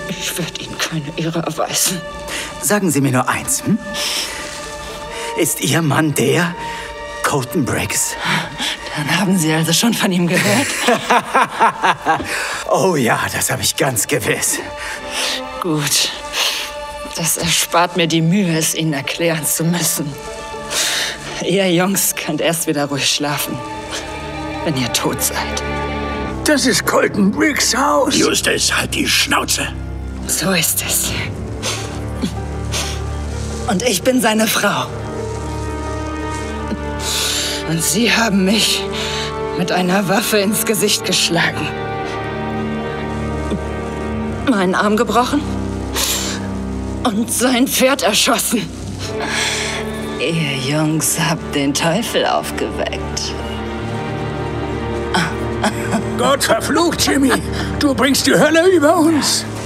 Ich werde Ihnen keine Ehre erweisen. Sagen Sie mir nur eins, hm? Ist Ihr Mann der Colton Briggs? Dann haben Sie also schon von ihm gehört? Oh ja, das habe ich ganz gewiss. Gut. Das erspart mir die Mühe, es Ihnen erklären zu müssen. Ihr Jungs könnt erst wieder ruhig schlafen, wenn ihr tot seid. Das ist Colton Briggs Haus. Justus, halt die Schnauze. So ist es. Und ich bin seine Frau. Und Sie haben mich mit einer Waffe ins Gesicht geschlagen. Meinen Arm gebrochen und sein Pferd erschossen. Ihr Jungs habt den Teufel aufgeweckt. Gott verflucht, Jimmy. Du bringst die Hölle über uns.